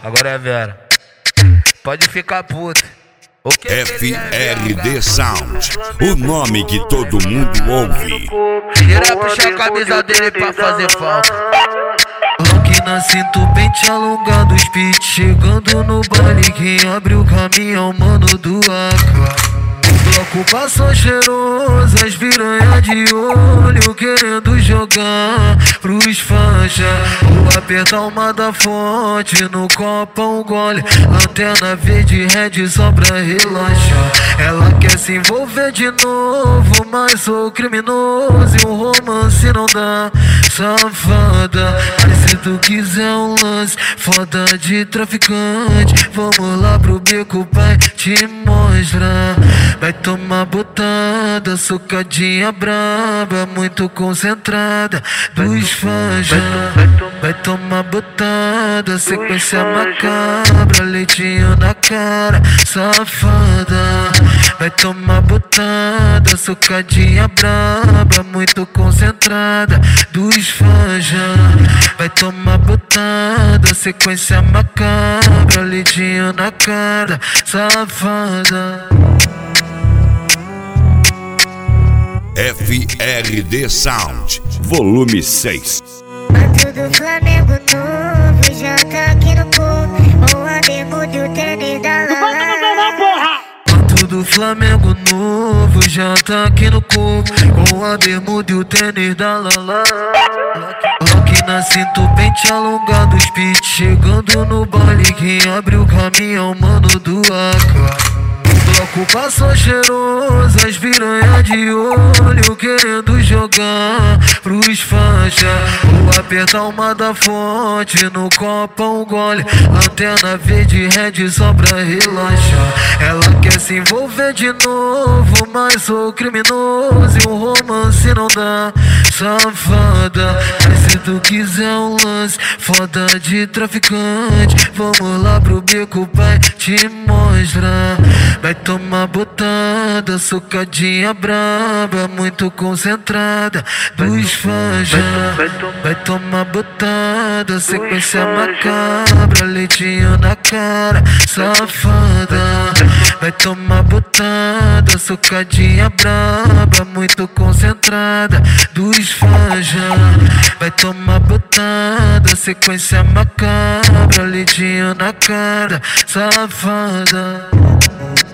Agora é a Vera. Pode ficar puta. FRD Sound, o nome que todo mundo ouve. Tira, puxa a camisa dele pra fazer falta. Rock na cinto, pente alongado, speed chegando no baile. Quem abre o caminho é o mano do AK. O bloco passou cheiroso, as piranha de olho querendo jogar pros fanja. Vou apertar uma da fonte, no copo um gole, antena verde red só pra relaxar. Ela quer se envolver de novo, mas sou criminoso e um romance não dá, safada. Mas se tu quiser um lance foda de traficante, vamos lá pro beco, pai, te mostrar. Vai tomar botada, socadinha braba, muito concentrada dos fãs já. Vai tomar botada, sequência macabra, leitinho na cara, safada. Vai tomar botada, socadinha braba, muito concentrada dos fãs já. Vai tomar botada, sequência macabra, leitinho na cara, safada. FRD Sound, volume 6. Manto do Flamengo novo, já tá aqui no corpo. Com a bermuda e o tênis da Lala. Manto do Flamengo novo, já tá aqui no corpo. Com a bermuda e o tênis da Lala. Rock na cinto, pente alongado, speed chegando no baile. Quem abre o caminho é o mano do AK. O bloco passou cheiroso, as piranha de olho querendo jogar pros fanja. Vou apertar uma da fonte, no copo um gole, antena verde red só pra relaxar. Ela quer se envolver de novo, mas sou criminoso e um romance não dá, safada. Mas se tu quiser um lance foda de traficante, vamos lá pro beco, pai, te mostrar. Vai tomar botada, socadinha braba, muito concentrada dos fãs já. Vai tomar botada, sequência macabra, leitinho na cara, safada. Vai tomar botada, socadinha braba, muito concentrada dos fãs já. Vai tomar botada, sequência macabra, leitinho na cara, safada.